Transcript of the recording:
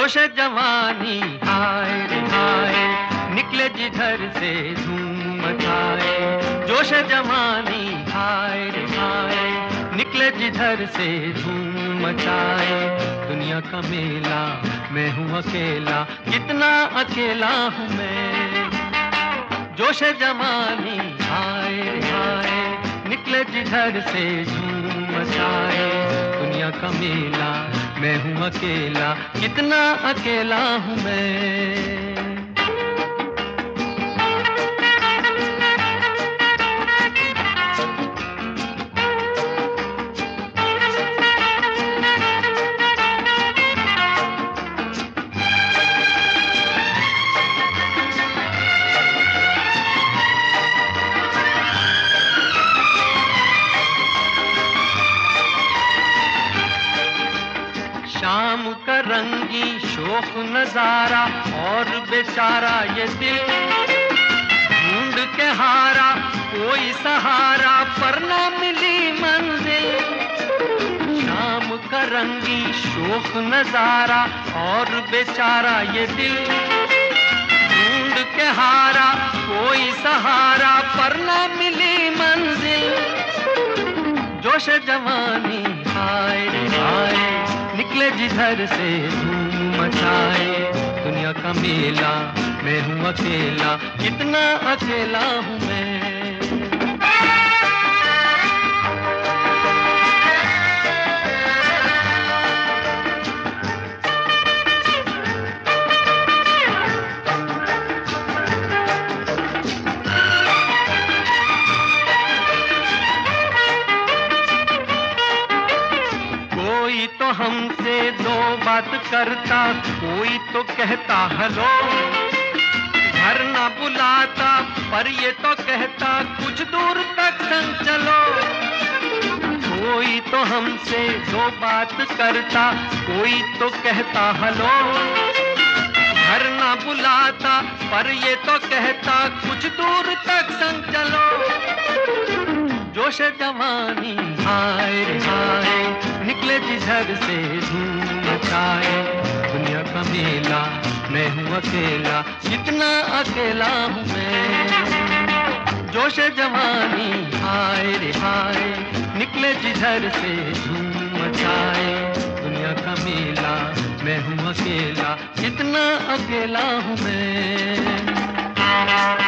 जोश जवानी हाय रे हाय, निकले जिधर से धूम मचाए। जोश जवानी हाय रे हाय, निकले जिधर से धूम मचाए। दुनिया का मेला मैं हूँ अकेला, कितना अकेला हूँ मैं। जोश जवानी हाय रे हाय, निकले जिधर से धूम मचाए। दुनिया का मेला मैं हूँ अकेला, कितना अकेला हूँ मैं। शाम का रंगी शोक नजारा और बेचारा ये दिल ढूंढ के हारा कोई सहारा पर ना मिली मंजिल। शाम का रंगी शोक नजारा और बेचारा ये दिल ढूंढ के हारा कोई सहारा पर ना मिली मंजिल। जोश जवानी हाय रे हाय, निकले जिधर से धूम मचाए। दुनिया का मेला मैं हूँ अकेला, कितना अकेला हूँ मैं। कोई तो हमसे दो बात करता, कोई तो कहता हेलो। घर ना बुलाता पर ये तो कहता कुछ दूर तक संग चलो। कोई तो हमसे दो बात करता, कोई तो कहता हेलो। घर ना बुलाता पर ये तो कहता कुछ दूर तक संग चलो। जोश जवानी हाय रे हाय, निकले जिधर से धूम मचाए। दुनिया का मेला मैं हूँ अकेला, कितना अकेला हूँ मैं। जोश जवानी हाय रे हाय, निकले जिधर से धूम मचाए। दुनिया का मेला मैं हूँ अकेला, कितना अकेला हूँ मैं।